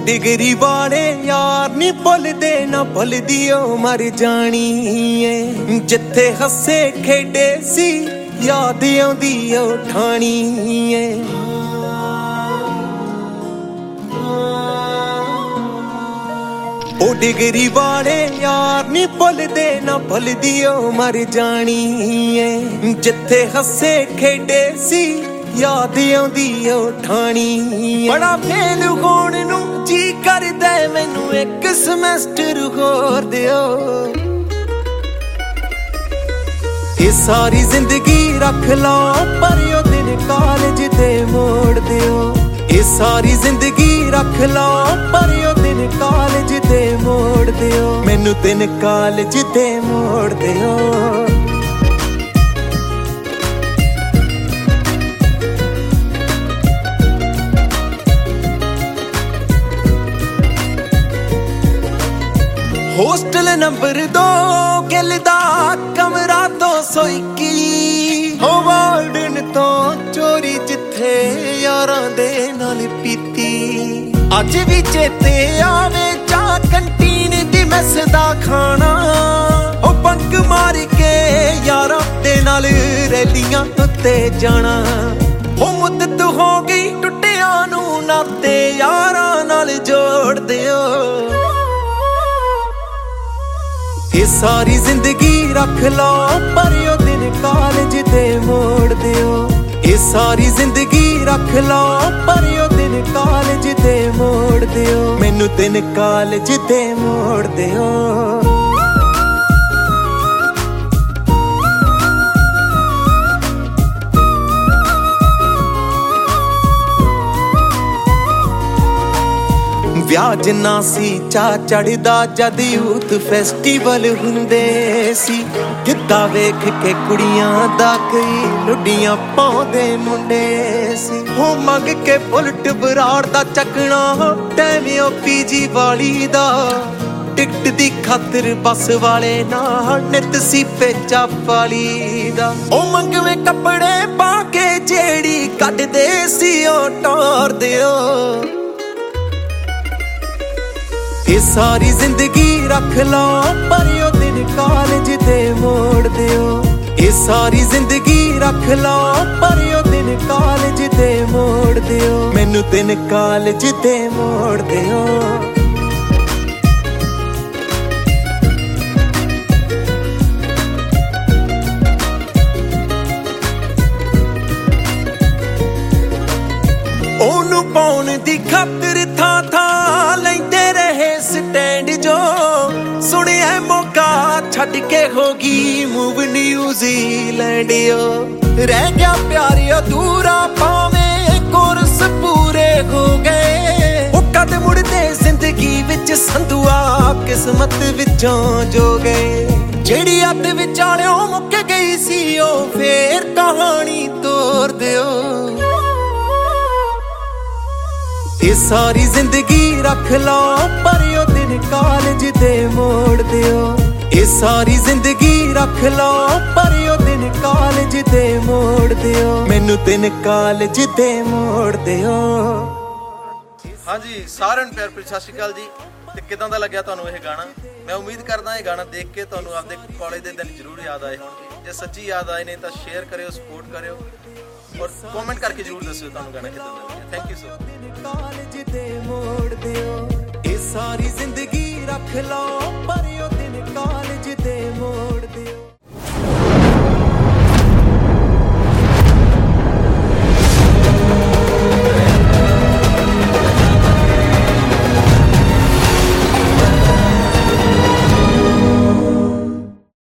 डिगरी वाले यार नी भुलदे ना भुलदी ओ मर जानी है। जिथे हसे खेडे सी याद आउंदी ओ ठाणी है। ओ डिगरी वाले यार नी भुलदे ना भुलदी ओ मर जानी है। जिथे हसे खेडे सी याद आउंदी ओ ठाणी। बड़ा फेल होण नूं जी करदा मैनू एक semester होर दिओ। ये सारी जिंदगी रख लो पर यो दिन कॉलेज दे मोड़ दिओ। ये सारी जिंदगी रख लो पर यो दिन कॉलेज दे मोड़ दिओ। मैनू दिन कॉलेज दे मोड़ दिओ। होस्टल नंबर 2 गिल दा कमरा 221 हो वार्डन तो चोरी जिथे यारां दे नाल पीती। अज भी चेते आवे चा कंटीन दी मैस दा खाना। ओ बंक मार के यारां दे नाल रैलियां उत्ते जाना। ओ मुद्दत हो गई टुटियां नूं नाते यारां नाल जोड़ दिओ। ये सारी जिंदगी रख लो पर यो दिन कॉलेज दे मोड़ दिओ। ये सारी जिंदगी रख लो पर यो दिन कॉलेज दे मोड़ दिओ। मैनू दिन कॉलेज दे मोड़ दिओ। ਵਿਆਹ ਜਿੰਨਾ ਸੀ ਚਾ ਚੜਦਾ ਜਦ ਯੂਥ ਫੈਸਟੀਵਲ ਹੁੰਦੇ ਸੀ। ਗਿੱਧਾ ਵੇਖ ਕੇ ਕੁੜੀਆਂ ਦਾ ਕਈ ਲੁੱਡੀਆਂ ਪਾਉਂਦੇ ਮੁੰਡੇ ਸੀ। ਹੋ ਮੰਗ ਕੇ ਬੁਲਟ ਬਰਾੜ ਦਾ ਚੱਕਣਾ ਟਾਈਮ ਓ ਪੀਜੀ ਵਾਲੀ ਦਾ। ਟਿਕਟ ਦੀ ਖਾਤਰ ਬੱਸ ਵਾਲੇ ਨਾਲ ਨਿਤ ਸੀ ਪੇਚਾ ਵਾਲੀ ਦਾ। ਉਹ ਮੰਗਵੇਂ ਕੱਪੜੇ ਪਾ ਕੇ ਜਿਹੜੀ ਕੱਢਦੇ ਸੀ ਉਹ ਟੋਰ ਦਿਓ। ये सारी जिंदगी रख लो पर यो दिन कॉलेज दे मोड़ दिओ। ये सारी जिंदगी रख लो पर यो दिन कॉलेज दे मोड़ दिओ। मैनू दिन कॉलेज दे मोड़ दिओ। ओनू पाउण दी खातिर थां थां लैंदे रहे स्टैंड जो। सुनिया मौका छड़ के होगी मूव न्यूजीलैंड। रह गया प्यार अधूरा पावे कोर्स पूरे हो गए। वो कद मुड़दे जिंदगी विच संधुआ किस्मत विचों जो गए। जेड़ी अद विचालियों मुक गई सी ओ फेर कहानी तोड़ दिओ। ये सारी जिंदगी रख लो पर यो दिन कॉलेज दे मोड़ दिओ। ये सारी जिंदगी रख लो पर यो दिन कॉलेज दे मोड़ दिओ। मैनू दिन कॉलेज दे मोड़ दिओ। हाँ जी साਰਿਆਂ ਨੂੰ ਪਿਆਰ ਭਰੀ ਸਤਿ ਸ਼੍ਰੀ ਅਕਾਲ ਜੀ। ਤੇ ਕਿਦਾਂ ਦਾ ਲੱਗਿਆ ਤੁਹਾਨੂੰ ਇਹ ਗਾਣਾ? ਮੈਂ ਉਮੀਦ ਕਰਦਾ ਇਹ ਗਾਣਾ ਦੇਖ ਕੇ ਤੁਹਾਨੂੰ ਆਪਦੇ ਕਾਲਜ ਦੇ ਦਿਨ ਜ਼ਰੂਰ ਯਾਦ ਆਏ ਹੋਣਗੇ। ਜੇ ਸੱਚੀ ਯਾਦ ਆਏ ਨੇ ਤਾਂ ਸ਼ੇਅਰ ਕਰਿਓ, ਸਪੋਰਟ ਕਰਿਓ ਔਰ ਕਮੈਂਟ ਕਰਕੇ ਜ਼ਰੂਰ ਦੱਸਿਓ ਤੁਹਾਨੂੰ ਗਾਣਾ ਕਿਦਾਂ ਦਾ ਲੱਗਿਆ। Thank you so much. College दे मोड़ दिओ। ये सारी जिंदगी रख लो पर यो दिन कॉलेज दे मोड़